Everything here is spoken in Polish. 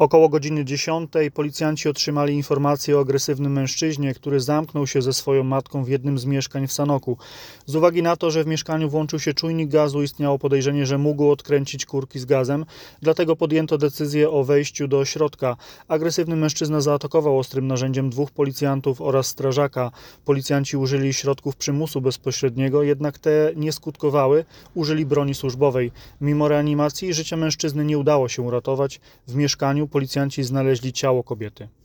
Około godziny 10 policjanci otrzymali informację o agresywnym mężczyźnie, który zamknął się ze swoją matką w jednym z mieszkań w Sanoku. Z uwagi na to, że w mieszkaniu włączył się czujnik gazu, istniało podejrzenie, że mógł odkręcić kurki z gazem, dlatego podjęto decyzję o wejściu do środka. Agresywny mężczyzna zaatakował ostrym narzędziem dwóch policjantów oraz strażaka. Policjanci użyli środków przymusu bezpośredniego, jednak te nie skutkowały, użyli broni służbowej. Mimo reanimacji życia mężczyzny nie udało się uratować. W mieszkaniu policjanci znaleźli ciało kobiety.